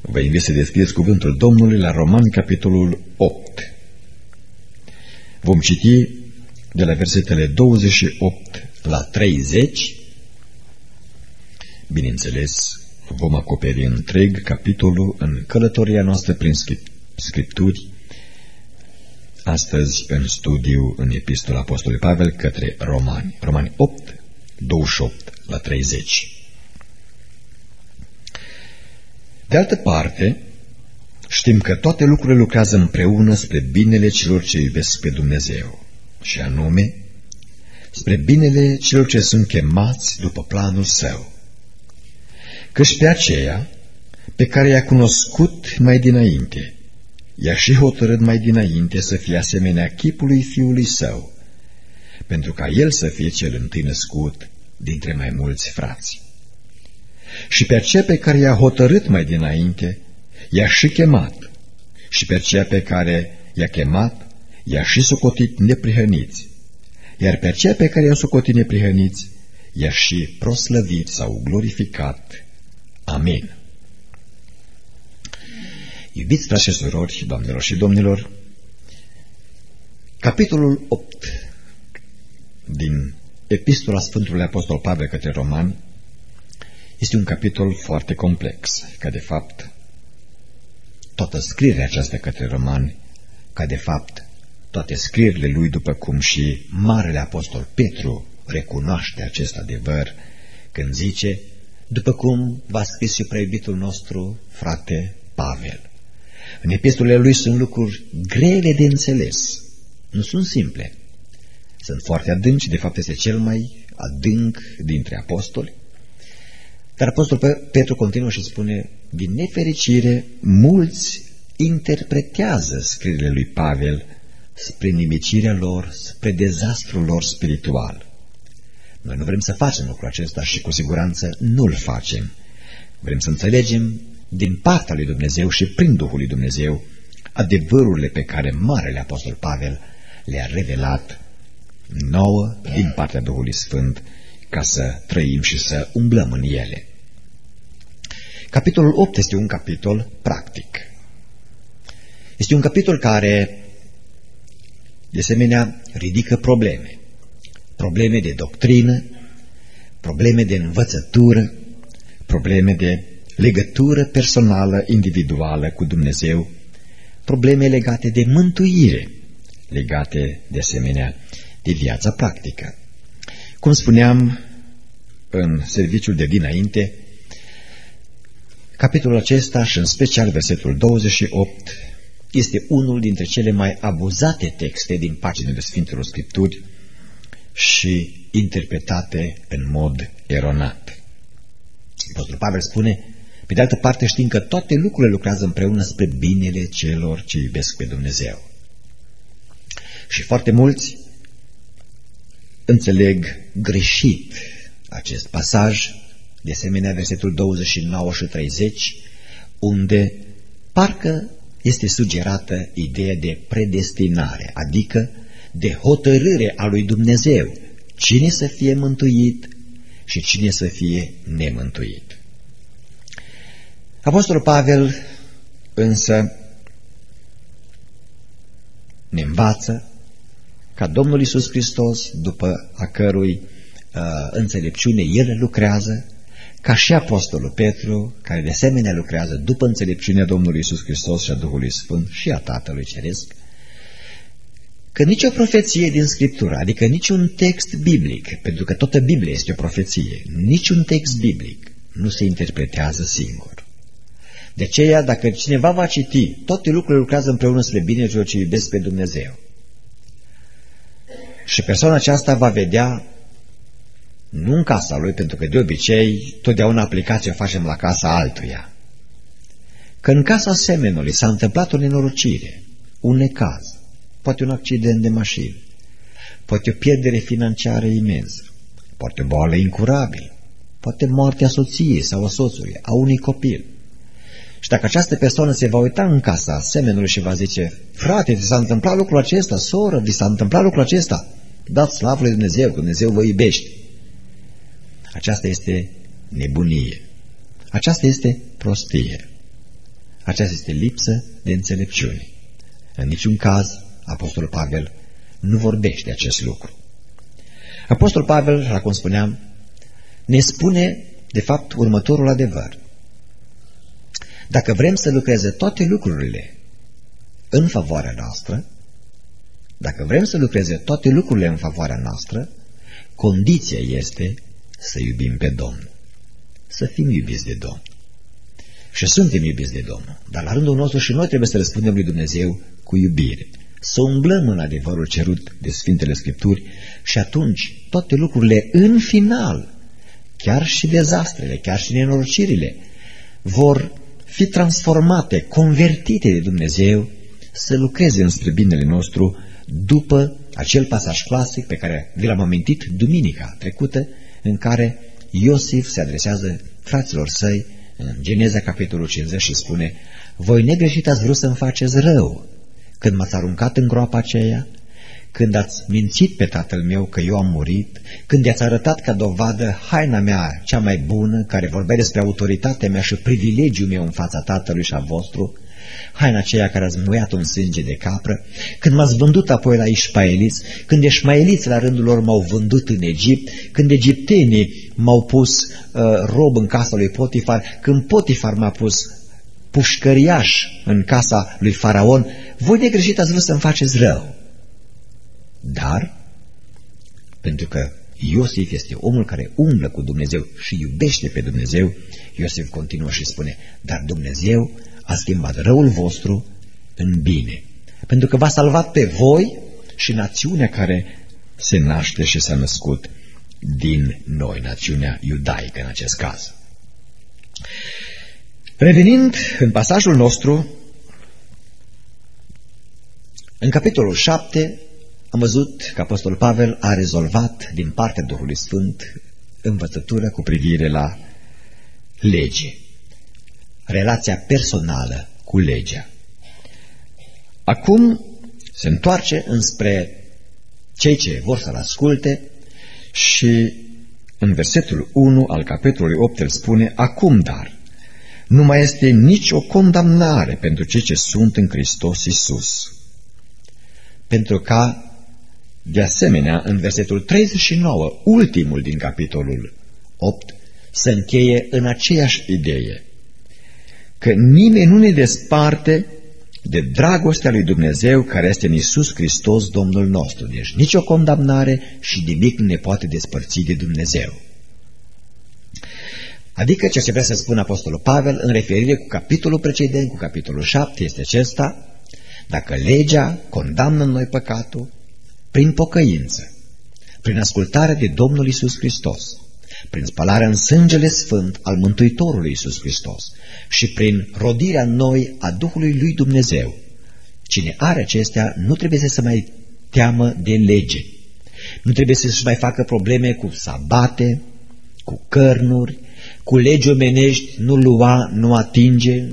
Vă invit să deschideți cuvântul Domnului la Romani, capitolul 8. Vom citi de la versetele 28 la 30. Bineînțeles, vom acoperi întreg capitolul în călătoria noastră prin Scripturi, astăzi în studiu în Epistola Apostolului Pavel către Romani. Romani 8, 28 la 30. De altă parte, știm că toate lucrurile lucrează împreună spre binele celor ce iubesc pe Dumnezeu, și anume, spre binele celor ce sunt chemați după planul Său. Căci pe aceea, pe care i-a cunoscut mai dinainte, i-a și hotărât mai dinainte să fie asemenea chipului Fiului Său, pentru ca El să fie cel întâi născut dintre mai mulți frați. Și pe aceea pe care i-a hotărât mai dinainte, i-a și chemat, și pe aceea pe care i-a chemat, i-a și socotit neprihăniți, iar pe aceea pe care i-a socotit neprihăniți, i-a și proslăvit sau glorificat. Amin. Iubiți frați și surori, doamnelor și domnilor, capitolul 8 din Epistola Sfântului Apostol Pavel către Romani este un capitol foarte complex, ca de fapt toată scrierea aceasta către Romani, ca de fapt toate scrierile lui, după cum și Marele Apostol Petru recunoaște acest adevăr când zice, după cum v-a scris și preiubitul nostru frate Pavel. În epistolele lui sunt lucruri grele de înțeles, nu sunt simple, sunt foarte adânci, de fapt este cel mai adânc dintre apostoli. Dar apostolul Petru continuă și spune, din nefericire, mulți interpretează scrierile lui Pavel spre nimicirea lor, spre dezastrul lor spiritual. Noi nu vrem să facem lucrul acesta și cu siguranță nu-l facem. Vrem să înțelegem din partea lui Dumnezeu și prin Duhul lui Dumnezeu adevărurile pe care Marele Apostol Pavel le-a revelat nouă din partea Duhului Sfânt, ca să trăim și să umblăm în ele. Capitolul 8 este un capitol practic. Este un capitol care, de asemenea, ridică probleme. Probleme de doctrină, probleme de învățătură, probleme de legătură personală, individuală cu Dumnezeu, probleme legate de mântuire, legate, de asemenea, de viața practică. Cum spuneam în serviciul de dinainte, capitolul acesta și în special versetul 28 este unul dintre cele mai abuzate texte din paginile Sfintelor Scripturi și interpretate în mod eronat. Apostolul Pavel spune, pe de altă parte știm că toate lucrurile lucrează împreună spre binele celor ce iubesc pe Dumnezeu. Și foarte mulți înțeleg greșit acest pasaj, de asemenea versetul 29 și 30, unde parcă este sugerată ideea de predestinare, adică de hotărâre a lui Dumnezeu, cine să fie mântuit și cine să fie nemântuit. Apostolul Pavel însă ne învață ca Domnul Iisus Hristos, după a cărui înțelepciune El lucrează, ca și Apostolul Petru, care de asemenea lucrează după înțelepciunea Domnului Iisus Hristos și a Duhului Sfânt și a Tatălui Ceresc, că nicio profeție din Scriptură, adică niciun text biblic, pentru că toată Biblia este o profeție, niciun text biblic nu se interpretează singur. De aceea, dacă cineva va citi, toate lucrurile lucrează împreună spre bine celor ce iubesc pe Dumnezeu, și persoana aceasta va vedea, nu în casa lui, pentru că de obicei totdeauna aplicația o facem la casa altuia, că în casa semenului s-a întâmplat o nenorocire, un necaz, poate un accident de mașină, poate o pierdere financiară imensă, poate o boală incurabilă, poate moartea soției sau a soțului, a unui copil. Și dacă această persoană se va uita în casa semenului și va zice, frate, ți s-a întâmplat lucrul acesta, soră, ți s-a întâmplat lucrul acesta, dați slavă lui Dumnezeu, că Dumnezeu vă iubește. Aceasta este nebunie. Aceasta este prostie. Aceasta este lipsă de înțelepciune. În niciun caz, Apostolul Pavel nu vorbește de acest lucru. Apostolul Pavel, așa cum spuneam, ne spune, de fapt, următorul adevăr. Dacă vrem să lucreze toate lucrurile în favoarea noastră, dacă vrem să lucreze toate lucrurile în favoarea noastră, condiția este să iubim pe Domnul. Să fim iubiți de Domnul. Și suntem iubiți de Domnul. Dar la rândul nostru și noi trebuie să răspundem lui Dumnezeu cu iubire. Să umblăm în adevărul cerut de Sfintele Scripturi și atunci toate lucrurile în final, chiar și dezastrele, chiar și nenorocirile, vor fi transformate, convertite de Dumnezeu să lucreze înspre binele nostru după acel pasaj clasic pe care vi l-am amintit duminica trecută, în care Iosif se adresează fraților săi în Geneza capitolul 50 și spune: voi negreșit ați vrut să-mi faceți rău când m-ați aruncat în groapa aceea, când ați mințit pe tatăl meu că eu am murit, când i-ați arătat ca dovadă haina mea cea mai bună, care vorbea despre autoritatea mea și privilegiul meu în fața tatălui și a vostru, haina aceea care ați muiat un sânge de capră, când m-ați vândut apoi la ișmaeliți, când ișmaeliți la rândul lor m-au vândut în Egipt, când egiptenii m-au pus rob în casa lui Potifar, când Potifar m-a pus pușcăriaș în casa lui Faraon, voi negreșit ați vrut să-mi faceți rău. Dar, pentru că Iosif este omul care umblă cu Dumnezeu și iubește pe Dumnezeu, Iosif continuă și spune: dar Dumnezeu a schimbat răul vostru în bine, pentru că v-a salvat pe voi și națiunea care se naște și s-a născut din noi, națiunea iudaică în acest caz. Revenind în pasajul nostru, în capitolul 7, am văzut că Apostolul Pavel a rezolvat din partea Duhului Sfânt învățătura cu privire la lege, relația personală cu legea. Acum se întoarce înspre cei ce vor să-l asculte și în versetul 1 al capitolului 8 el spune: acum dar nu mai este nicio condamnare pentru cei ce sunt în Hristos Iisus. Pentru ca, de asemenea, în versetul 39, ultimul din capitolul 8, se încheie în aceeași idee, că nimeni nu ne desparte de dragostea lui Dumnezeu care este în Iisus Hristos, Domnul nostru. Deci nicio condamnare și nimic nu ne poate despărți de Dumnezeu. Adică ceea ce vrea să spună Apostolul Pavel în referire cu capitolul precedent, cu capitolul 7, este acesta: dacă legea condamnă în noi păcatul, prin pocăință, prin ascultarea de Domnul Iisus Hristos, prin spălarea în sângele sfânt al Mântuitorului Iisus Hristos și prin rodirea în noi a Duhului lui Dumnezeu, cine are acestea nu trebuie să se mai teamă de lege, nu trebuie să-și mai facă probleme cu sabate, cu cărnuri, cu legi omenești, nu lua, nu atinge.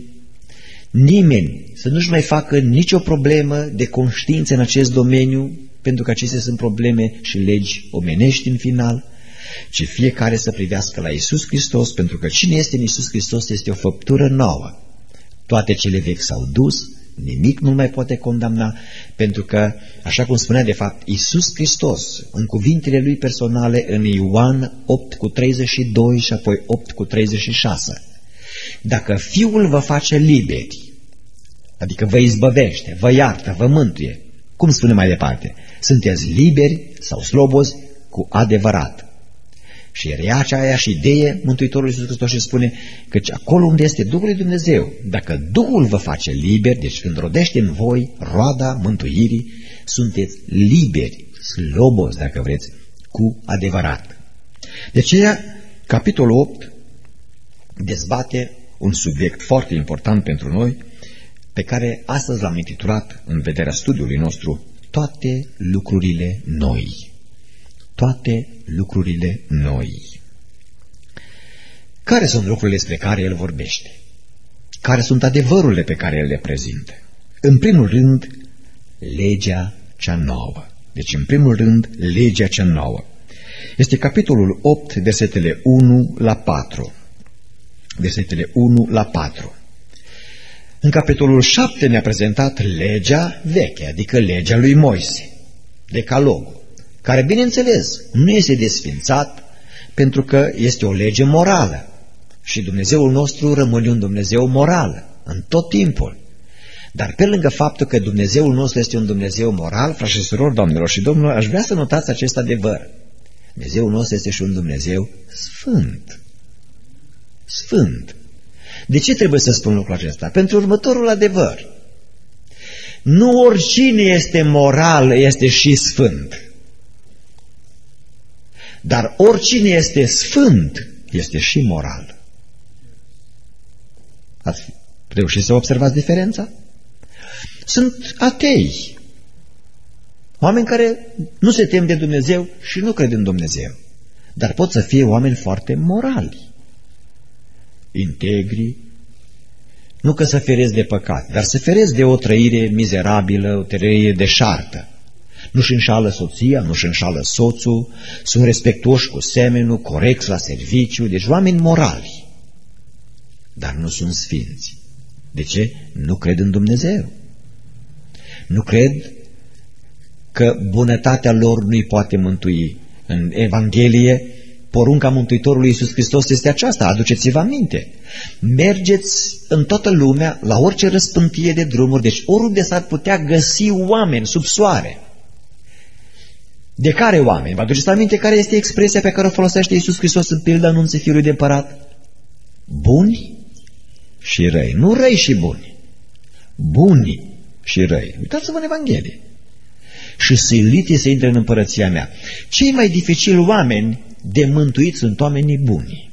Nimeni să nu-și mai facă nicio problemă de conștiință în acest domeniu, pentru că acestea sunt probleme și legi omenești în final, ci fiecare să privească la Iisus Hristos, pentru că cine este în Iisus Hristos este o făptură nouă. Toate cele vechi s-au dus, nimic nu mai poate condamna, pentru că, așa cum spunea de fapt Iisus Hristos, în cuvintele lui personale în Ioan 8:32 și apoi 8:36, dacă Fiul vă face liberi, adică vă izbăvește, vă iartă, vă mântuie, cum spune mai departe, sunteți liberi sau slobozi cu adevărat. Și rea aceeași idee Mântuitorul Iisus Hristos și spune că acolo unde este Duhul lui Dumnezeu, dacă Duhul vă face liberi, deci când rodește în voi roada mântuirii, sunteți liberi, slobozi, dacă vreți, cu adevărat. De aceea, capitolul 8 dezbate un subiect foarte important pentru noi, pe care astăzi l-am intitulat, în vederea studiului nostru, toate lucrurile noi. Toate lucrurile noi. Care sunt lucrurile despre care el vorbește? Care sunt adevărurile pe care el le prezintă? În primul rând, legea cea nouă. Deci, în primul rând, legea cea nouă. Este capitolul 8, versetele 1 la 4. Versetele 1 la 4. În capitolul 7 ne-a prezentat legea veche, adică legea lui Moise, Decalogul, care, bineînțeles, nu este desfințat pentru că este o lege morală și Dumnezeul nostru rămâne un Dumnezeu moral în tot timpul. Dar pe lângă faptul că Dumnezeul nostru este un Dumnezeu moral, frați și surori, doamnelor și domnilor, aș vrea să notați acest adevăr. Dumnezeul nostru este și un Dumnezeu sfânt. Sfânt. De ce trebuie să spun lucrul acesta? Pentru următorul adevăr. Nu oricine este moral este și sfânt. Dar oricine este sfânt este și moral. Ați reușit să observați diferența? Sunt atei, oameni care nu se tem de Dumnezeu și nu cred în Dumnezeu, dar pot să fie oameni foarte morali, integri, nu că să feresc de păcat, dar să feresc de o trăire mizerabilă, o trăire deșartă. Nu-și înșală soția, nu-și înșală soțul, sunt respectuoși cu semenul, corecți la serviciu, deci oameni morali, dar nu sunt sfinți. De ce? Nu cred în Dumnezeu. Nu cred că bunătatea lor nu-i poate mântui. În Evanghelie, porunca Mântuitorului Iisus Hristos este aceasta, aduceți-vă aminte. Mergeți în toată lumea, la orice răspântie de drumuri, deci oriunde s-ar putea găsi oameni sub soare. De care oameni? Vă aduceți aminte care este expresia pe care o folosește Iisus Hristos în pilda anunții Fiului de Împărat? Buni și răi. Nu răi și buni. Buni și răi. Uitați-vă în Evanghelie. Și silite să intre în împărăția mea. Cei mai dificili oameni de mântuit sunt oamenii buni.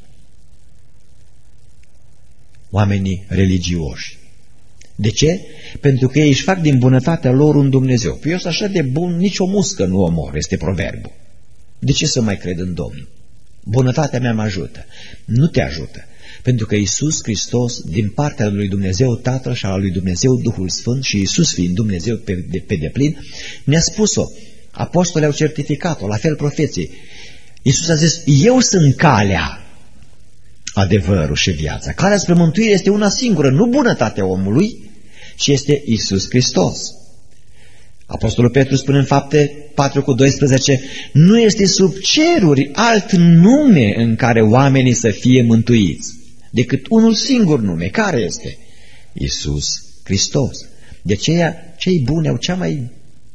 Oamenii religioși. De ce? Pentru că ei își fac din bunătatea lor un Dumnezeu. Păi eu sunt așa de bun, nici o muscă nu omor, este proverbul. De ce să mai cred în Domnul? Bunătatea mea mă ajută. Nu te ajută. Pentru că Iisus Hristos, din partea lui Dumnezeu Tatăl și a lui Dumnezeu Duhul Sfânt, și Iisus fiind Dumnezeu pe deplin, ne-a spus-o. Apostolii au certificat-o, la fel profeții. Iisus a zis, eu sunt calea, adevărul și viața. Calea spre mântuire este una singură, nu bunătatea omului, ci este Iisus Hristos. Apostolul Petru spune în Fapte 4:12, nu este sub ceruri alt nume în care oamenii să fie mântuiți, decât unul singur nume. Care este? Iisus Hristos. De aceea, cei buni au cea mai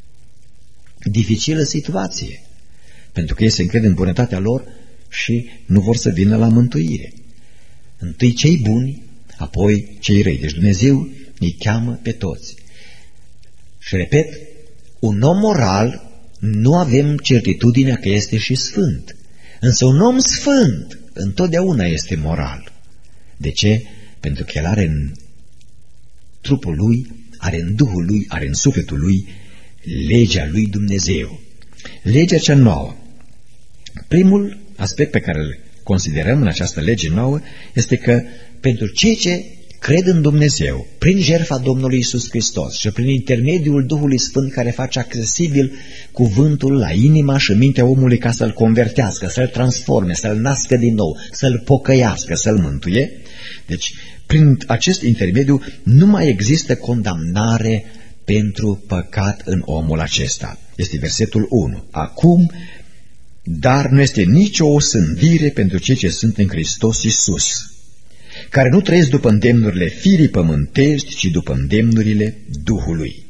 dificilă situație, pentru că ei se încred în bunătatea lor și nu vor să vină la mântuire. Întâi cei buni, apoi cei răi. Deci Dumnezeu îi cheamă pe toți. Și repet, un om moral nu avem certitudinea că este și sfânt. Însă un om sfânt întotdeauna este moral. De ce? Pentru că el are în trupul lui, are în Duhul lui, are în sufletul lui legea lui Dumnezeu. Legea cea nouă. Primul aspect pe care îl considerăm în această lege nouă este că pentru cei ce cred în Dumnezeu, prin jertfa Domnului Iisus Hristos și prin intermediul Duhului Sfânt care face accesibil cuvântul la inima și mintea omului ca să-l convertească, să-l transforme, să-l nască din nou, să-l pocăiască, să-l mântuie. Deci, prin acest intermediu nu mai există condamnare pentru păcat în omul acesta. Este versetul 1. Acum, dar nu este nicio osândire pentru cei ce sunt în Hristos Iisus, care nu trăiesc după îndemnurile firii pământești, ci după îndemnurile Duhului.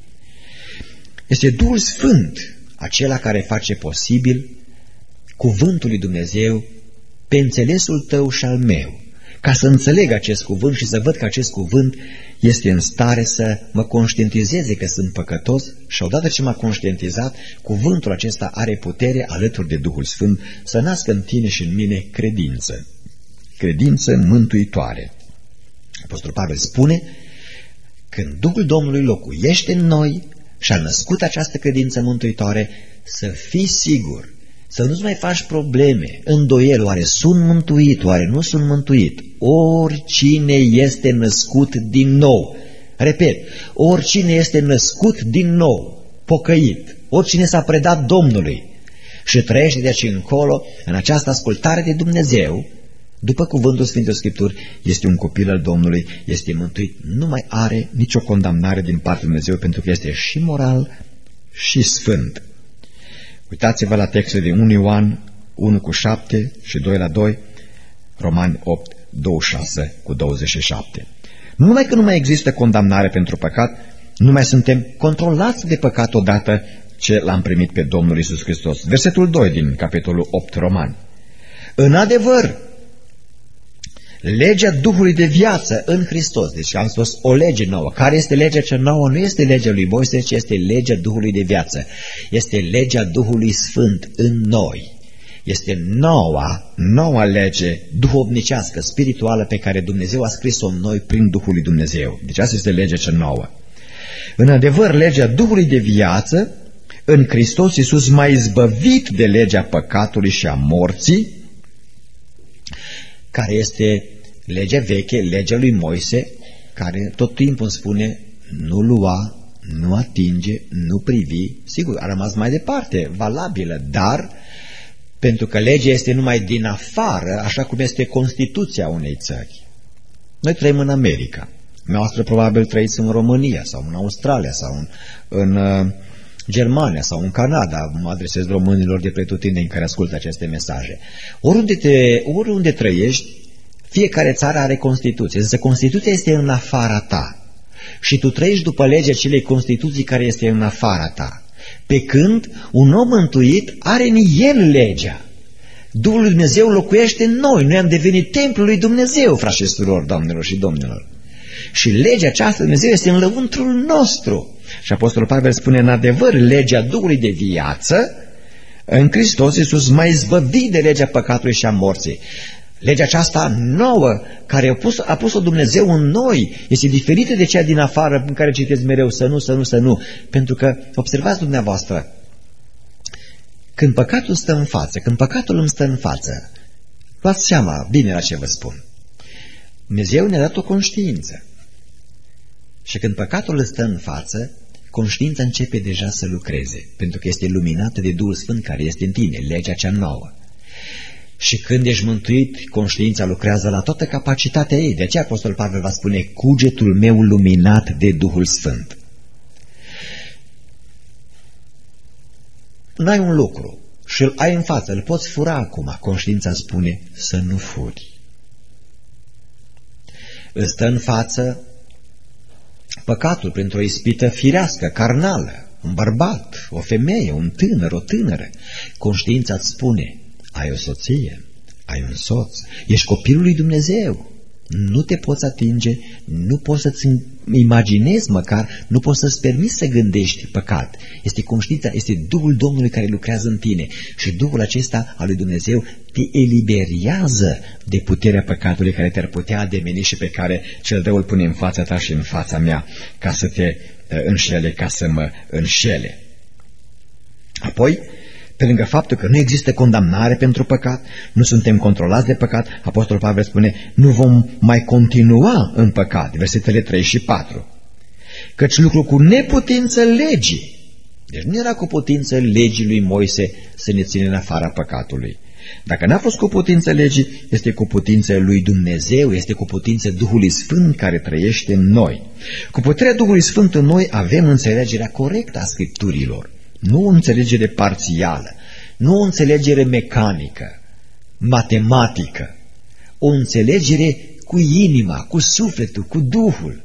Este Duhul Sfânt acela care face posibil cuvântul lui Dumnezeu pe înțelesul tău și al meu, ca să înțeleg acest cuvânt și să văd că acest cuvânt este în stare să mă conștientizeze că sunt păcătos și odată ce m-a conștientizat, cuvântul acesta are putere alături de Duhul Sfânt să nască în tine și în mine credință. Credință mântuitoare. Apostolul Pavel spune, când Duhul Domnului locuiește în noi și a născut această credință mântuitoare, să fii sigur, să nu-ți mai faci probleme, îndoieli, oare sunt mântuit, oare nu sunt mântuit. Oricine este născut din nou, repet, oricine este născut din nou, pocăit, oricine s-a predat Domnului și trăiește de aici încolo în această ascultare de Dumnezeu, după cuvântul Sfintei Scripturi, este un copil al Domnului, este mântuit, nu mai are nicio condamnare din partea lui Dumnezeu, pentru că este și moral și sfânt. Uitați-vă la textele din 1 Ioan 1:7 și 2:2, Romani 8:26-27. Nu numai că nu mai există condamnare pentru păcat, nu mai suntem controlați de păcat odată ce l-am primit pe Domnul Iisus Hristos. Versetul 2 din capitolul 8 Romani. În adevăr, legea Duhului de viață în Hristos, deci am spus o lege nouă. Care este legea cea nouă? Nu este legea lui Moise, ci este legea Duhului de viață. Este legea Duhului Sfânt în noi. Este noua lege duhovnicească, spirituală, pe care Dumnezeu a scris-o în noi prin Duhul lui Dumnezeu. Deci asta este legea cea nouă. În adevăr, legea Duhului de viață în Hristos Iisus m-a izbăvit de legea păcatului și a morții, care este legea veche, legea lui Moise, care tot timpul îmi spune nu lua, nu atinge, nu privi. Sigur, a rămas mai departe, valabilă, dar pentru că legea este numai din afară, așa cum este Constituția unei țări. Noi trăim în America. Noastră probabil trăiți în România sau în Australia sau în Germania sau în Canada. Mă adresez românilor de pretutindeni care ascultă aceste mesaje. Oriunde trăiești, fiecare țară are Constituție. Însă Constituția este în afara ta. Și tu trăiești după legea acelei Constituții care este în afara ta. Pe când un om mântuit are în el legea. Duhul lui Dumnezeu locuiește în noi. Noi am devenit templul lui Dumnezeu, frați și surori, doamnelor și domnilor. Și legea aceasta Dumnezeu este în lăuntrul nostru. Și Apostolul Pavel spune, în adevăr, legea Duhului de viață în Hristos Iisus m-a izbăvit de legea păcatului și a morții. Legea aceasta nouă, care a pus-o Dumnezeu în noi, este diferită de cea din afară, în care citeți mereu să nu. Pentru că, observați dumneavoastră, când păcatul stă în față, când păcatul îmi stă în față, luați seama bine la ce vă spun. Dumnezeu ne-a dat o conștiință. Și când păcatul îți stă în față, conștiința începe deja să lucreze, pentru că este luminată de Duhul Sfânt care este în tine, legea cea nouă. Și când ești mântuit, conștiința lucrează la toată capacitatea ei. De aceea Apostolul Pavel va spune, cugetul meu luminat de Duhul Sfânt. N-ai un lucru și îl ai în față, îl poți fura acum. Conștiința spune să nu furi. Îți stă în față păcatul printr-o ispită firească, carnală, un bărbat, o femeie, un tânăr, o tânără. Conștiința îți spune, ai o soție, ai un soț, ești copilul lui Dumnezeu, nu te poți atinge, nu poți să-ți imaginezi măcar, nu poți să-ți permiți să gândești păcat. Este conștiința, este Duhul Domnului care lucrează în tine și Duhul acesta al lui Dumnezeu te eliberează de puterea păcatului care te-ar putea ademeni și pe care cel rău îl pune în fața ta și în fața mea ca să te înșele, ca să mă înșele. Apoi, pe lângă faptul că nu există condamnare pentru păcat, nu suntem controlați de păcat, Apostolul Pavel spune, nu vom mai continua în păcat, versetele 3 și 4. Căci lucru cu neputință legii. Deci nu era cu putință legii lui Moise să ne ține în afara păcatului. Dacă n-a fost cu putință legii, este cu putință lui Dumnezeu, este cu putință Duhului Sfânt care trăiește în noi. Cu puterea Duhului Sfânt în noi avem înțelegerea corectă a Scripturilor. Nu o înțelegere parțială, nu o înțelegere mecanică, matematică, o înțelegere cu inima, cu sufletul, cu Duhul.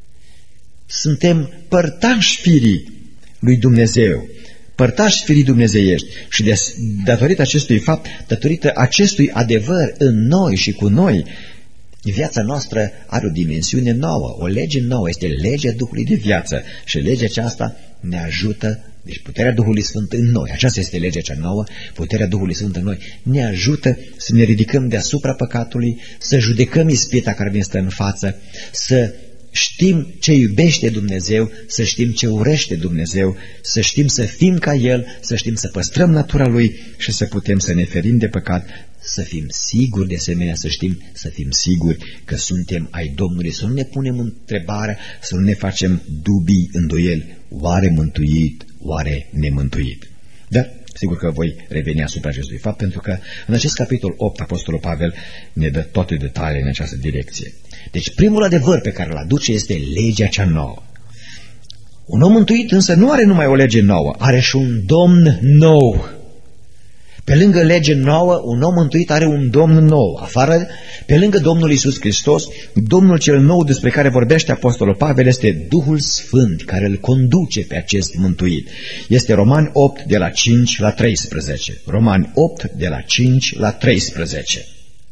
Suntem părtași firii lui Dumnezeu, părtași firii dumnezeiești și datorită acestui fapt, datorită acestui adevăr în noi și cu noi, viața noastră are o dimensiune nouă, o lege nouă, este legea Duhului de viață și legea aceasta ne ajută. Deci puterea Duhului Sfânt în noi, aceasta este legea cea nouă, puterea Duhului Sfânt în noi ne ajută să ne ridicăm deasupra păcatului, să judecăm ispita care ne stă în față, să știm ce iubește Dumnezeu, să știm ce urăște Dumnezeu, să știm să fim ca El, să știm să păstrăm natura Lui și să putem să ne ferim de păcat, să fim siguri de asemenea, să știm să fim siguri că suntem ai Domnului, să nu ne punem întrebarea, să nu ne facem dubii, îndoieli, oare mântuit, oare nemântuit. Dar Sigur că voi reveni asupra acestui fapt, pentru că în acest capitol 8 Apostolul Pavel ne dă toate detaliile în această direcție. Deci primul adevăr pe care îl aduce este legea cea nouă. Un om mântuit însă nu are numai o lege nouă, are și un Domn nou. Pe lângă lege nouă, un om mântuit are un Domn nou. Pe lângă Domnul Iisus Hristos, Domnul cel nou despre care vorbește Apostolul Pavel este Duhul Sfânt, care îl conduce pe acest mântuit. Este Romani 8, de la 5 la 13. Romani 8, de la 5 la 13.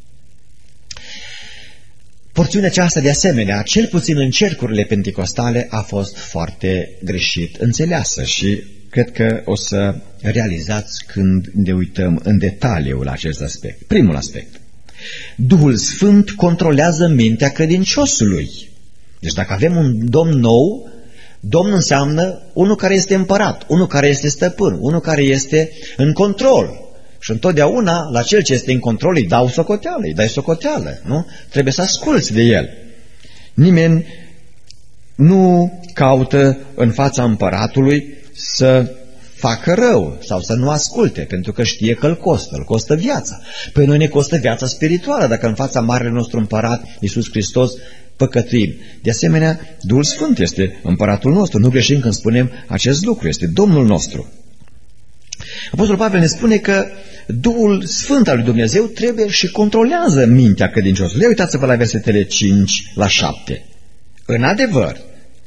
Porțiunea aceasta, de asemenea, cel puțin în cercurile penticostale, a fost foarte greșit înțeleasă și cred că o să realizați când ne uităm în detaliu la acest aspect. Primul aspect. Duhul Sfânt controlează mintea credinciosului. Deci dacă avem un Domn nou, Domn înseamnă unul care este împărat, unul care este stăpân, unul care este în control. Și întotdeauna la cel ce este în control îi dai socoteală, nu? Trebuie să asculți de el. Nimeni nu caută în fața împăratului să facă rău sau să nu asculte, pentru că știe că îl costă viața. Pe noi ne costă viața spirituală dacă în fața marele nostru împărat, Iisus Hristos, păcătuim. De asemenea, Duhul Sfânt este împăratul nostru. Nu greșim când spunem acest lucru, este Domnul nostru. Apostolul Pavel ne spune că Duhul Sfânt al lui Dumnezeu trebuie și controlează mintea credinciosului. Uitați-vă la versetele 5 la 7. În adevăr,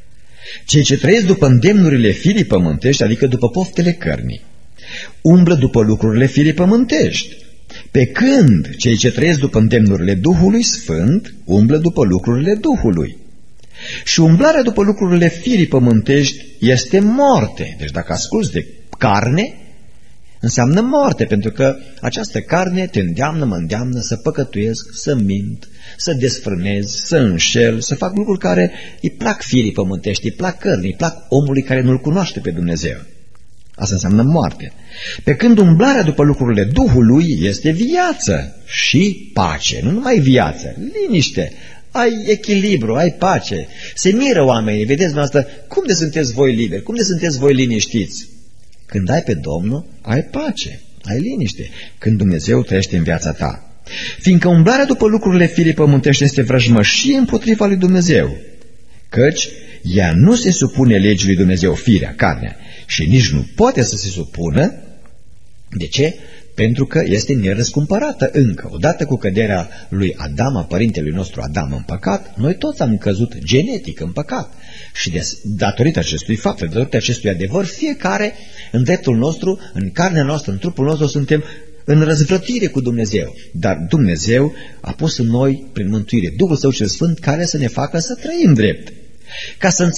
cei ce trăiesc după îndemnurile firii pământești, adică după poftele cărnii, umblă după lucrurile firii pământești, pe când cei ce trăiesc după îndemnurile Duhului Sfânt umblă după lucrurile Duhului. Și umblarea după lucrurile firii pământești este moarte. Deci dacă asculți de carne, înseamnă moarte, pentru că această carne mă îndeamnă să păcătuiesc, să mint, să desfrânez, să înșel, să fac lucruri care îi plac firii pământești, îi plac cărnii, îi plac omului care nu-L cunoaște pe Dumnezeu. Asta înseamnă moarte. Pe când umblarea după lucrurile Duhului este viață și pace. Nu numai viață, liniște, ai echilibru, ai pace. Se miră oamenii, vedeți noastră, cum de sunteți voi liberi, cum de sunteți voi liniștiți? Când ai pe Domnul, ai pace, ai liniște, când Dumnezeu trăiește în viața ta. Fiindcă umblarea după lucrurile firii pământești este vrăjmășie împotriva lui Dumnezeu, căci ea nu se supune legii lui Dumnezeu, firea, carnea, și nici nu poate să se supună. De ce? Pentru că este nerăscumpărată încă. Odată cu căderea lui Adam, a părintelui nostru Adam în păcat, noi toți am căzut genetic în păcat. Și datorită acestui fapt, datorită acestui adevăr, fiecare în dreptul nostru, în carnea noastră, în trupul nostru, suntem în răzvrătire cu Dumnezeu. Dar Dumnezeu a pus în noi, prin mântuire, Duhul Său cel Sfânt, care să ne facă să trăim drept. Ca să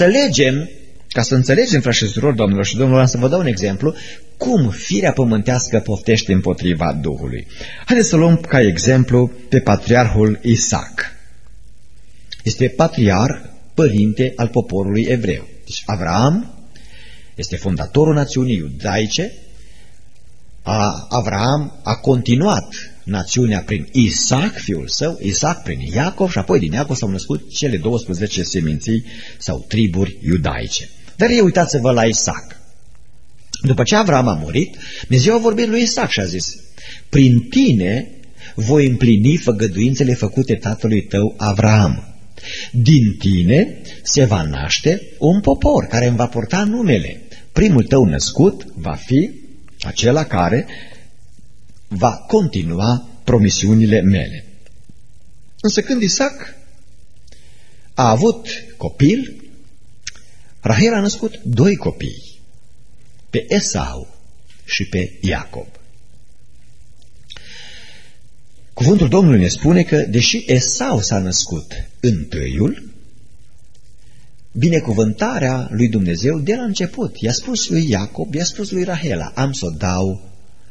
înțelegem, frați și surori, doamnelor și domnilor, să vă dau un exemplu cum firea pământească poftește împotriva Duhului. Haideți să luăm ca exemplu pe patriarhul Isaac. Este patriarh, părinte al poporului evreu. Deci Avraam este fondatorul națiunii iudaice. Avraam a continuat națiunea prin Isaac, fiul său, Isaac prin Iacov și apoi din Iacov s-au născut cele 12 seminții sau triburi iudaice. Dar uitați-vă la Isaac. După ce Avraam a murit, Dumnezeu a vorbit lui Isaac și a zis: prin tine voi împlini făgăduințele făcute tatălui tău Avraam. Din tine se va naște un popor care îmi va purta numele. Primul tău născut va fi acela care va continua promisiunile mele. Însă când Isaac a avut copil, Rahel a născut 2 copii, pe Esau și pe Iacob. Cuvântul Domnului ne spune că, deși Esau s-a născut întâiul, binecuvântarea lui Dumnezeu de la început i-a spus lui Iacob, i-a spus lui Rahela: am să o dau.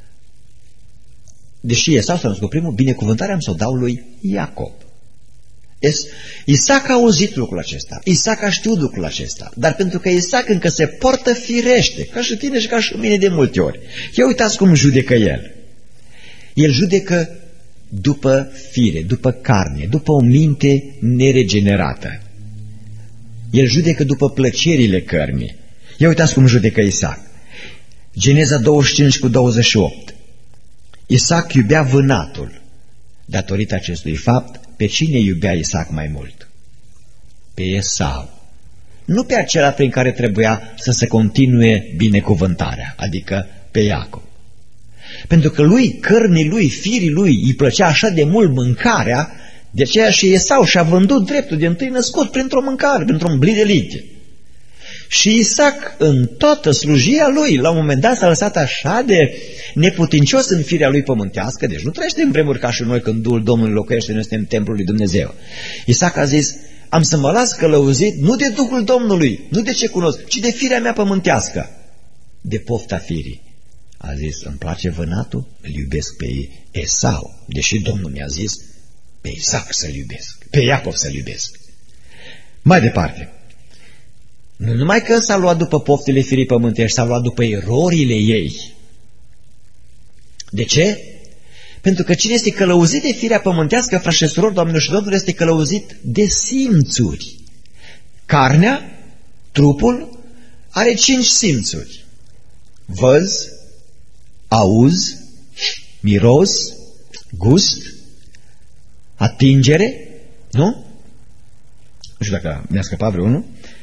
Deși Esau s-a născut primul, binecuvântarea am să o dau lui Iacob. Isaac a auzit lucrul acesta, Isaac a știut lucrul acesta, dar pentru că Isaac încă se poartă firește, ca și tine și ca și mine de multe ori. Ia uitați cum judecă el. El judecă după fire, după carne, după o minte neregenerată. El judecă după plăcerile cărnii. Ia uitați cum judecă Isaac. Geneza 25:28. Isaac iubea vânatul. Datorită acestui fapt, pe cine iubea Isaac mai mult? Pe Esau. Nu pe acela prin care trebuia să se continue binecuvântarea, adică pe Iacov. Pentru că lui, cărnii lui, firii lui, îi plăcea așa de mult mâncarea, de aceea și Esau și-a vândut dreptul de întâi născut printr-o mâncare, printr-un blid de linte. Și Isaac, în toată slujia lui, la un moment dat s-a lăsat așa de neputincios în firea lui pământească, deci nu trăiește în vremuri ca și noi când Duhul Domnului locuiește, noi suntem templul lui Dumnezeu. Isaac a zis, am să mă las călăuzit nu de Duhul Domnului, nu de ce cunosc, ci de firea mea pământească, de pofta firii. A zis, îmi place vânatul, îl iubesc pe Esau, deși Domnul mi-a zis, pe Isaac să-l iubesc, pe Iacov să-l iubesc. Mai departe, nu numai că s-a luat după poftele firii pământești, s-a luat după erorile ei. De ce? Pentru că cine este călăuzit de firea pământească, frați și surori, doamnelor și domnilor, este călăuzit de simțuri. Carnea, trupul, are 5 simțuri. Văz, auz, miros, gust, atingere, nu? Nu știu dacă mi-a scăpat vreunul.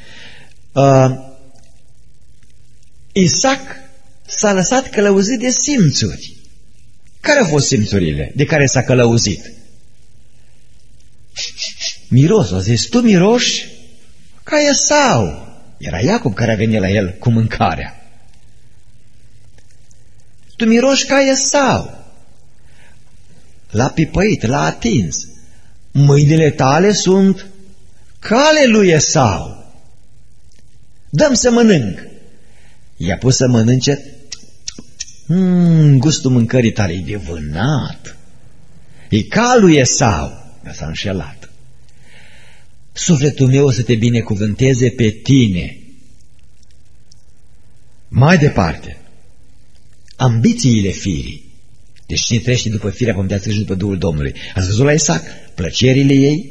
Isaac s-a lăsat călăuzit de simțuri. Care au fost simțurile de care s-a călăuzit? Miros, a zis, tu miroși ca Esau. Era Iacov care a venit la el cu mâncarea. Tu miroși ca Esau. L-a pipăit, l-a atins. Mâinile tale sunt cale lui Esau. Dăm să mănânc. I-a pus să mănânce. Gustul mâncării tale e de vânat. E ca lui Esau. S-a înșelat. Sufletul meu o să te binecuvânteze pe tine. Mai departe, ambițiile firii. Deci cine trăiește după firea pământească și după Duhul Domnului. Ați văzut la Isaac? Plăcerile ei?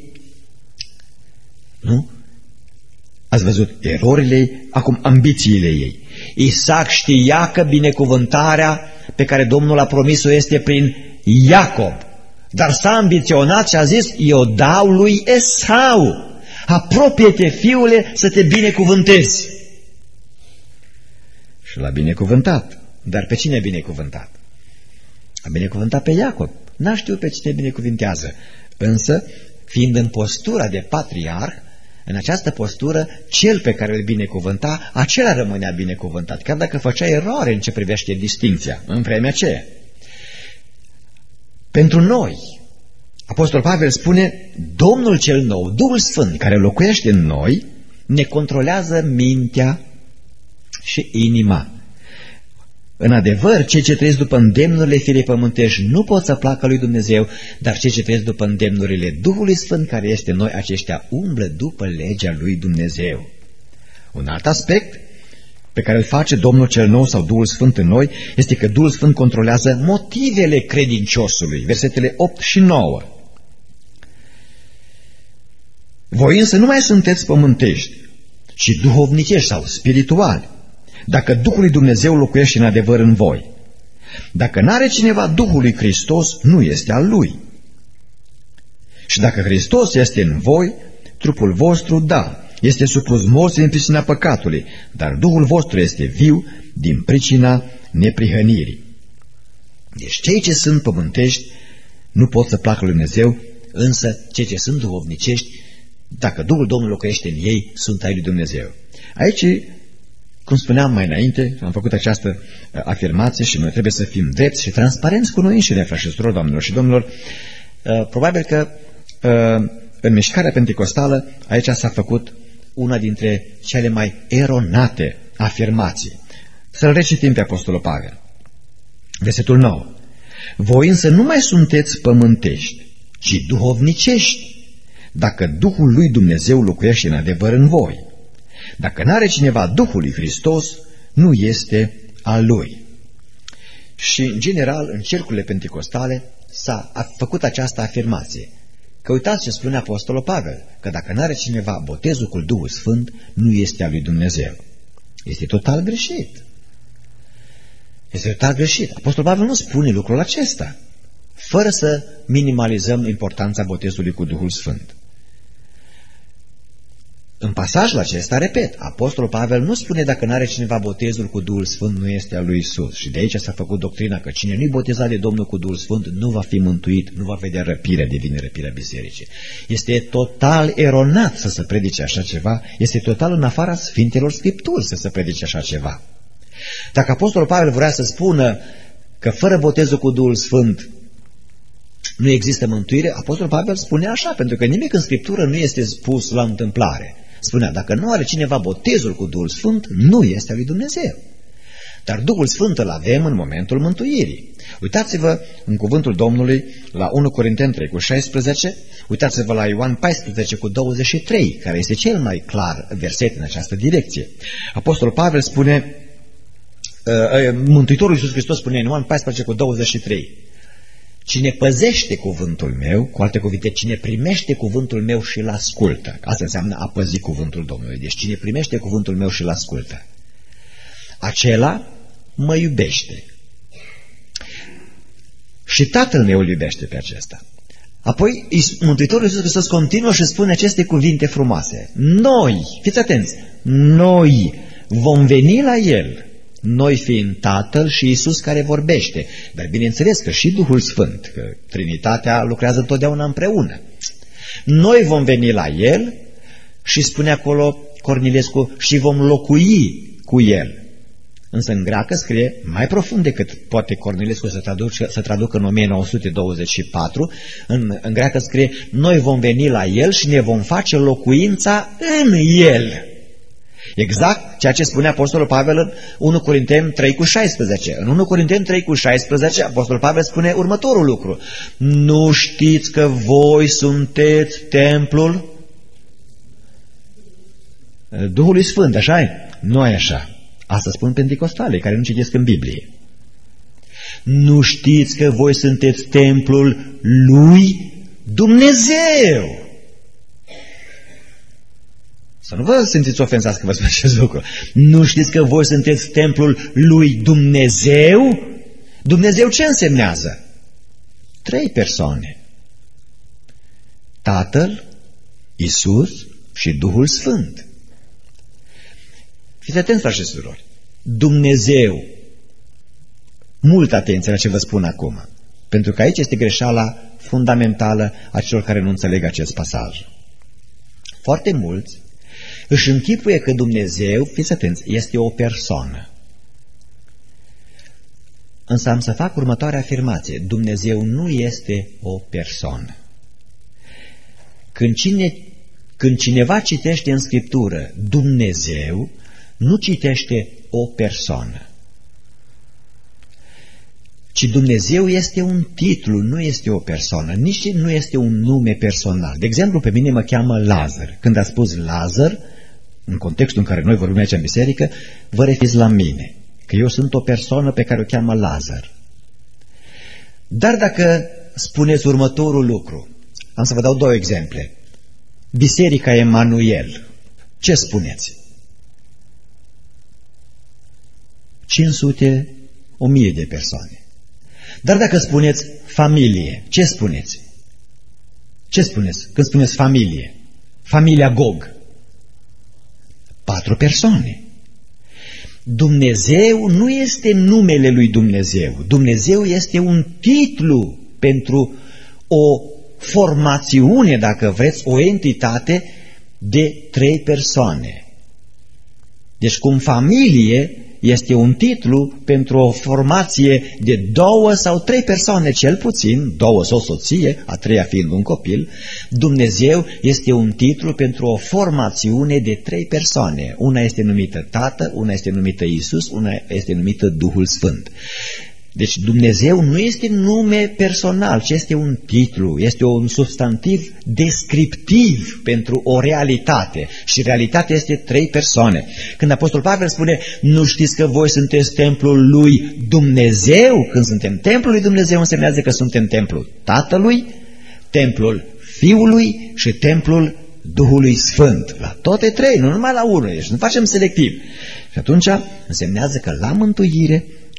Nu? Ați văzut erorile ei? Acum ambițiile ei. Isaac știa că binecuvântarea pe care Domnul a promis-o este prin Iacov. Dar s-a ambiționat și a zis, eu dau lui Esau. Apropie-te, fiule, să te binecuvântezi. Și l-a binecuvântat. Dar pe cine a binecuvântat? A binecuvântat pe Iacov. N-a știut pe cine binecuvintează. Însă, fiind în postura de patriarh, în această postură, cel pe care îl binecuvânta, acela rămânea binecuvântat, chiar dacă făcea eroare în ce privește distinția, în vremea aceea. Pentru noi, Apostol Pavel spune, Domnul cel nou, Duhul Sfânt, care locuiește în noi, ne controlează mintea și inima. În adevăr, cei ce trăiesc după îndemnurile firei pământești nu pot să placă lui Dumnezeu, dar cei ce trăiesc după îndemnurile Duhului Sfânt care este în noi, aceștia umblă după legea lui Dumnezeu. Un alt aspect pe care îl face Domnul cel nou sau Duhul Sfânt în noi este că Duhul Sfânt controlează motivele credinciosului. Versetele 8 și 9. Voi însă nu mai sunteți pământești, ci duhovnicești sau spirituali, dacă Duhul lui Dumnezeu locuiește în adevăr în voi. Dacă n-are cineva Duhul lui Hristos, nu este al lui. Și dacă Hristos este în voi, trupul vostru, da, este supus morții în pricina păcatului, dar Duhul vostru este viu din pricina neprihănirii. Deci cei ce sunt pământești nu pot să placă lui Dumnezeu, însă cei ce sunt duhovnicești, dacă Duhul Domnului locuiește în ei, sunt ai lui Dumnezeu. Aici, cum spuneam mai înainte, am făcut această afirmație și noi trebuie să fim drepți și transparenți cu noi înșine, frați și surori, doamnelor și domnilor. Probabil că în mișcarea penticostală aici s-a făcut una dintre cele mai eronate afirmații. Să-l recitim pe Apostolul Pavel. Versetul 9. Voi însă nu mai sunteți pământești, ci duhovnicești, dacă Duhul lui Dumnezeu locuiește în adevăr în voi. Dacă n-are cineva Duhul lui Hristos, nu este al lui. Și, în general, în cercurile penticostale s-a făcut această afirmație. Că uitați ce spune Apostolul Pavel, că dacă n-are cineva botezul cu Duhul Sfânt, nu este al lui Dumnezeu. Este total greșit. Este total greșit. Apostolul Pavel nu spune lucrul acesta, fără să minimalizăm importanța botezului cu Duhul Sfânt. În pasajul acesta, repet, Apostolul Pavel nu spune dacă n-are cineva botezul cu Duhul Sfânt, nu este al lui Iisus. Și de aici s-a făcut doctrina că cine nu-i botezat de Domnul cu Duhul Sfânt nu va fi mântuit, nu va vedea răpirea, devine răpirea bisericii. Este total eronat să se predice așa ceva, este total în afara Sfintelor Scripturi să se predice așa ceva. Dacă Apostolul Pavel vrea să spună că fără botezul cu Duhul Sfânt nu există mântuire, Apostolul Pavel spune așa, pentru că nimic în Scriptură nu este spus la întâmplare. Spunea, dacă nu are cineva botezul cu Duhul Sfânt, nu este al lui Dumnezeu. Dar Duhul Sfânt îl avem în momentul mântuirii. Uitați-vă în cuvântul Domnului la 1 Corinteni 3:16, uitați-vă la Ioan 14:23, care este cel mai clar verset în această direcție. Apostolul Pavel spune, Mântuitorul Iisus Hristos spune în Ioan 14:23, cine păzește cuvântul meu, cu alte cuvinte, cine primește cuvântul meu și îl ascultă. Asta înseamnă a păzi cuvântul Domnului. Deci cine primește cuvântul meu și îl ascultă, acela mă iubește. Și Tatăl meu îl iubește pe acesta. Apoi Mântuitorul Iisus Hristos continuă și spune aceste cuvinte frumoase. Noi, fiți atenți, noi vom veni la El, noi fiind Tatăl și Iisus care vorbește. Dar bineînțeles că și Duhul Sfânt, că Trinitatea lucrează întotdeauna împreună. Noi vom veni la El și spune acolo Cornilescu, și vom locui cu El. Însă în greacă scrie mai profund decât poate Cornilescu să traducă în 1924. În greacă scrie, noi vom veni la El și ne vom face locuința în El. Exact ceea ce spune Apostolul Pavel în 1 Corinteni 3:16. În 1 Corinteni 3:16 Apostolul Pavel spune următorul lucru. Nu știți că voi sunteți templul Duhului Sfânt, așa-i? Nu e așa. Asta spun penticostale, care nu citesc în Biblie. Nu știți că voi sunteți templul lui Dumnezeu. Să nu vă simțiți ofensați că vă spun acest lucru. Nu știți că voi sunteți templul lui Dumnezeu? Dumnezeu ce însemnează? 3 persoane. Tatăl, Iisus și Duhul Sfânt. Fiți atenți, frați și surori. Dumnezeu, multă atenție la ce vă spun acum, pentru că aici este greșeala fundamentală a celor care nu înțeleg acest pasaj. Foarte mulți își închipuie că Dumnezeu, fiți atenți, este o persoană. Însă am să fac următoarea afirmație. Dumnezeu nu este o persoană. Când cineva citește în Scriptură Dumnezeu, nu citește o persoană, ci Dumnezeu este un titlu, nu este o persoană, nici nu este un nume personal. De exemplu, pe mine mă cheamă Lazar. Când a spus Lazar, în contextul în care noi vorbim aici în biserică, vă referiți la mine, că eu sunt o persoană pe care o cheamă Lazar. Dar dacă spuneți următorul lucru, am să vă dau 2 exemple. Biserica Emanuel, ce spuneți? 500, 1000 de persoane. Dar dacă spuneți familie, ce spuneți? Ce spuneți când spuneți familie? Familia Gog. 4 persoane. Dumnezeu nu este numele lui Dumnezeu. Dumnezeu este un titlu pentru o formațiune, dacă vreți, o entitate de 3 persoane. Deci cum familie este un titlu pentru o formație de 2 sau 3 persoane cel puțin, 2 sau o soție, a 3-a fiind un copil, Dumnezeu este un titlu pentru o formațiune de 3 persoane. Una este numită Tată, una este numită Iisus, una este numită Duhul Sfânt. Deci Dumnezeu nu este nume personal, ci este un titlu, este un substantiv descriptiv pentru o realitate. Și realitatea este 3 persoane. Când Apostolul Pavel spune, nu știți că voi sunteți templul lui Dumnezeu? Când suntem templul lui Dumnezeu, însemnează că suntem templul Tatălui, templul Fiului și templul Duhului Sfânt. La toate 3, nu numai la unul, deci nu facem selectiv. Și atunci însemnează că la mântuire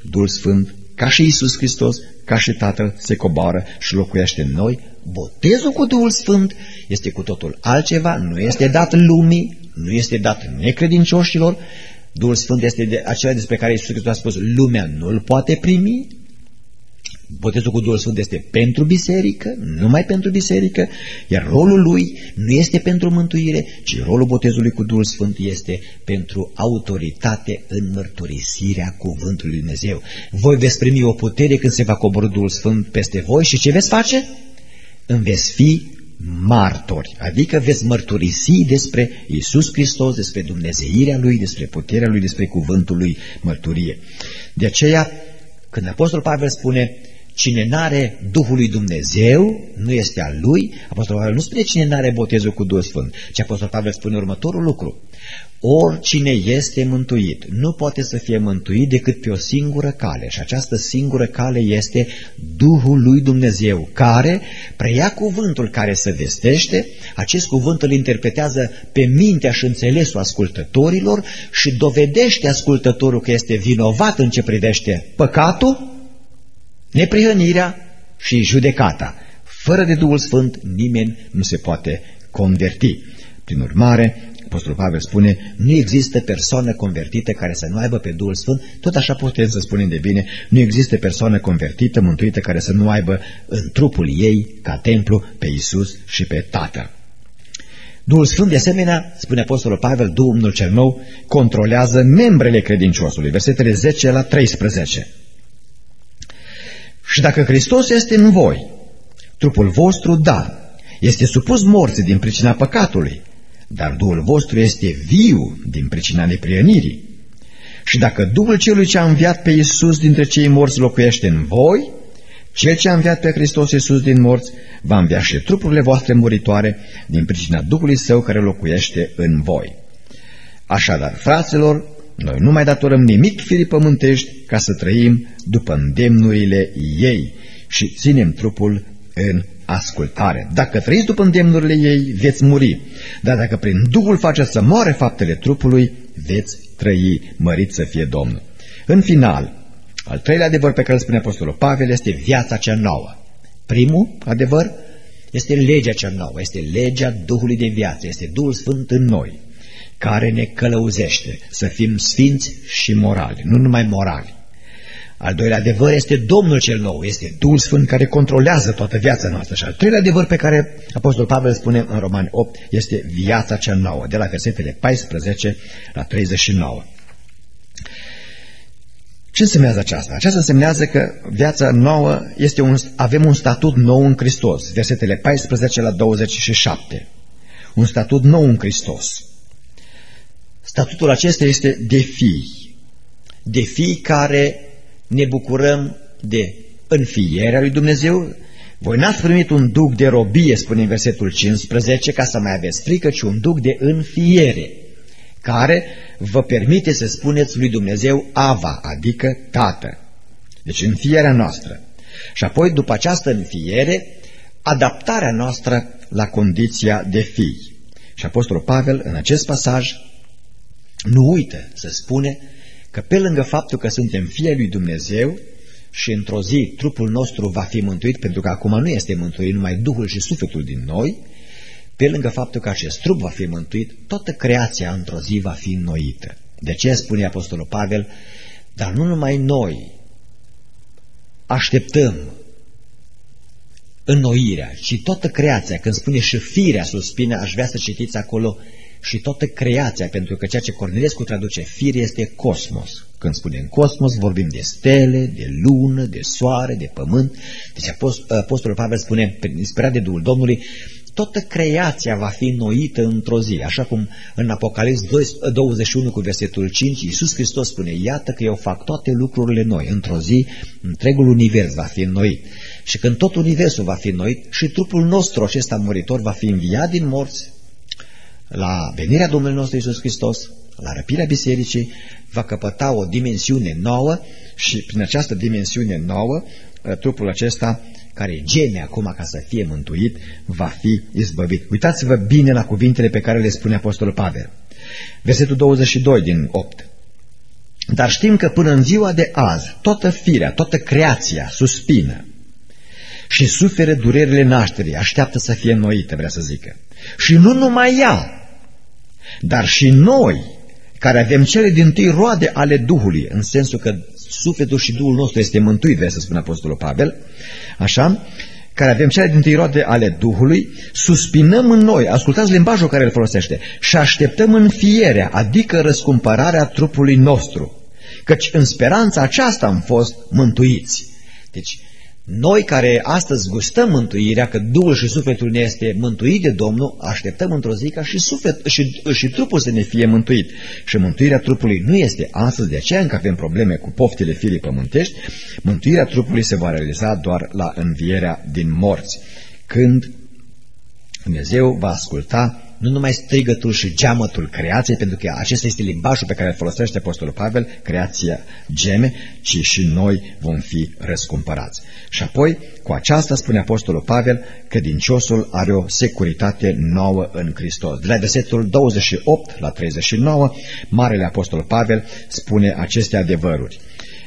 Duhul Sfânt, ca și Iisus Hristos, ca și Tatăl, se coboară și locuiește în noi. Botezul cu Duhul Sfânt este cu totul altceva, nu este dat lumii, nu este dat necredincioșilor. Duhul Sfânt este acela despre care Iisus Hristos a spus, lumea nu îl poate primi. Botezul cu Duhul Sfânt este pentru biserică, numai pentru biserică, iar rolul lui nu este pentru mântuire, ci rolul botezului cu Duhul Sfânt este pentru autoritate în mărturisirea cuvântului lui Dumnezeu. Voi veți primi o putere când se va coborî Duhul Sfânt peste voi și ce veți face? Îmi veți fi martori, adică veți mărturisi despre Iisus Hristos, despre dumnezeirea Lui, despre puterea Lui, despre cuvântul Lui, mărturie. De aceea, când Apostolul Pavel spune, cine n-are Duhul lui Dumnezeu, nu este al lui, Apostolul Pavel nu spune cine n-are botezul cu Duhul Sfânt, ci Apostolul Pavel spune următorul lucru. Oricine este mântuit nu poate să fie mântuit decât pe o singură cale și această singură cale este Duhul lui Dumnezeu, care preia cuvântul care se vestește, acest cuvânt îl interpretează pe mintea și înțelesul ascultătorilor și dovedește ascultătorul că este vinovat în ce privește păcatul, neprihănirea și judecata. Fără de Duhul Sfânt nimeni nu se poate converti. Prin urmare, Apostolul Pavel spune, nu există persoană convertită care să nu aibă pe Duhul Sfânt, tot așa putem să spunem de bine, nu există persoană convertită, mântuită, care să nu aibă în trupul ei, ca templu, pe Iisus și pe Tatăl. Duhul Sfânt, de asemenea, spune Apostolul Pavel, Domnul cel nou, controlează membrele credinciosului, versetele 10 la 13. Și dacă Hristos este în voi, trupul vostru, da, este supus morții din pricina păcatului, dar Duhul vostru este viu din pricina neprihănirii. Și dacă Duhul celui ce a înviat pe Iisus dintre cei morți locuiește în voi, cel ce a înviat pe Hristos Iisus din morți va învia și trupurile voastre muritoare din pricina Duhului Său care locuiește în voi. Așadar, fraților, noi nu mai datorăm nimic firii pământești ca să trăim după îndemnurile ei și ținem trupul în ascultare. Dacă trăiți după îndemnurile ei, veți muri, dar dacă prin Duhul faceți să moare faptele trupului, veți trăi, mărit să fie Domnul. În final, al treilea adevăr pe care îl spune Apostolul Pavel este viața cea nouă. Primul adevăr este legea cea nouă, este legea Duhului de viață, este Duhul Sfânt în noi, care ne călăuzește să fim sfinți și morali, nu numai morali. Al doilea adevăr este Domnul cel nou, este Duhul Sfânt care controlează toată viața noastră. Și al treilea adevăr pe care Apostolul Pavel spune în Romani 8 este viața cea nouă, de la versetele 14 la 39. Ce însemnează aceasta? Aceasta însemnează că viața nouă avem un statut nou în Hristos, versetele 14 la 27. Un statut nou în Hristos. Statutul acesta este de fii care ne bucurăm de înfierea lui Dumnezeu. Voi n-ați primit un duc de robie, spune în versetul 15, ca să mai aveți frică, ci un duc de înfiere, care vă permite să spuneți lui Dumnezeu Ava, adică Tată. Deci înfierea noastră. Și apoi, după această înfiere, adaptarea noastră la condiția de fii. Și Apostolul Pavel, în acest pasaj, nu uită să spune că pe lângă faptul că suntem fii ai lui Dumnezeu și într-o zi trupul nostru va fi mântuit, pentru că acum nu este mântuit numai Duhul și sufletul din noi, pe lângă faptul că acest trup va fi mântuit, toată creația într-o zi va fi înnoită. De ce spune Apostolul Pavel? Dar nu numai noi așteptăm înnoirea, ci toată creația. Când spune și firea suspină, aș vrea să citiți acolo și toată creația, pentru că ceea ce Cornilescu traduce fire este cosmos. Când spunem cosmos, vorbim de stele, de lună, de soare, de pământ. Deci Apostolul Pavel spune, inspirat de Duhul Domnului, toată creația va fi înnoită într-o zi, așa cum în Apocalips 21 cu versetul 5, Iisus Hristos spune, iată că eu fac toate lucrurile noi, într-o zi întregul univers va fi înnoit. Și când tot universul va fi înnoit, și trupul nostru acesta muritor va fi înviat din morți, la venirea Domnului nostru Iisus Hristos, la răpirea bisericii, va căpăta o dimensiune nouă și prin această dimensiune nouă, trupul acesta, care geme acum ca să fie mântuit, va fi izbăvit. Uitați-vă bine la cuvintele pe care le spune Apostolul Pavel. Versetul 22 din 8. Dar știm că până în ziua de azi, toată firea, toată creația suspină și suferă durerile nașterii, așteaptă să fie înnoită, vrea să zică. Și nu numai ea, dar și noi, care avem cele dintâi roade ale Duhului, în sensul că sufletul și Duhul nostru este mântuit, vrea să spună Apostolul Pavel, așa, care avem cele dintâi roade ale Duhului, suspinăm în noi, ascultați limbajul care îl folosește, și așteptăm înfierea, adică răscumpărarea trupului nostru, căci în speranța aceasta am fost mântuiți. Deci, noi care astăzi gustăm mântuirea, că Duhul și sufletul ne este mântuit de Domnul, așteptăm într-o zi ca și trupul să ne fie mântuit. Și mântuirea trupului nu este astăzi, de aceea încă avem probleme cu poftele firii pământești. Mântuirea trupului se va realiza doar la învierea din morți, când Dumnezeu va asculta nu numai strigătul și geamătul creației, pentru că acesta este limbajul pe care îl folosește Apostolul Pavel, creația geme, ci și noi vom fi răscumpărați. Și apoi, cu aceasta spune Apostolul Pavel, credinciosul are o securitate nouă în Hristos. De la versetul 28 la 39, Marele Apostol Pavel spune aceste adevăruri.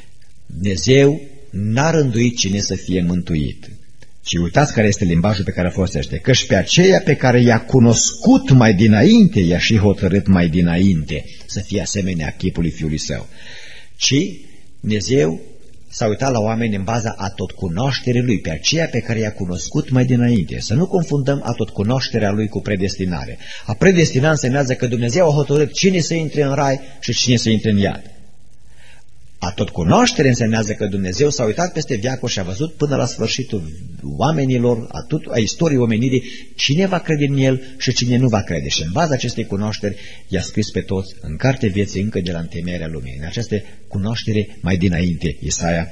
Dumnezeu n-a rânduit cine să fie mântuit. Și uitați care este limbajul pe care îl folosește. Căci pe aceea pe care i-a cunoscut mai dinainte, i-a și hotărât mai dinainte să fie asemenea chipului Fiului Său. Ci Dumnezeu s-a uitat la oameni în baza atotcunoașterii Lui, pe aceea pe care i-a cunoscut mai dinainte. Să nu confundăm atotcunoașterea Lui cu predestinare. A predestina însemnează că Dumnezeu a hotărât cine să intre în rai și cine să intre în iad. Atotcunoaștere însemnează că Dumnezeu s-a uitat peste veacuri și a văzut până la sfârșitul oamenilor, a istoriei omenirii, cine va crede în El și cine nu va crede. Și în baza acestei cunoașteri i-a scris pe toți în cartea vieții încă de la întemeierea lumii. În această cunoaștere mai dinainte, Isaia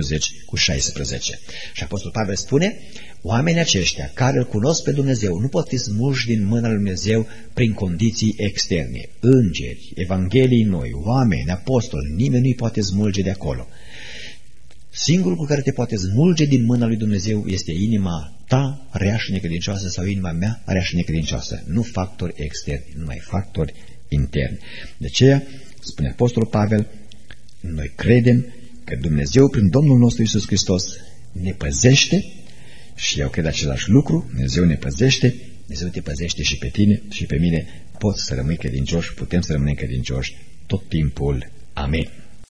40:16. Și Apostolul Pavel spune, oamenii aceștia care îl cunosc pe Dumnezeu nu pot fi smulși din mâna lui Dumnezeu prin condiții externe. Îngeri, evanghelii noi, oameni, apostoli, nimeni nu-i poate smulge de acolo. Singurul cu care te poate smulge din mâna lui Dumnezeu este inima ta rea și necredincioasă sau inima mea rea și necredincioasă. Nu factori externi, numai factori interni. De aceea, spune Apostolul Pavel, noi credem că Dumnezeu prin Domnul nostru Iisus Hristos ne păzește. Și eu cred același lucru, Dumnezeu ne păzește, Dumnezeu te păzește și pe tine și pe mine, poți să rămâi credincioși, putem să rămânem credincioși tot timpul. Amin.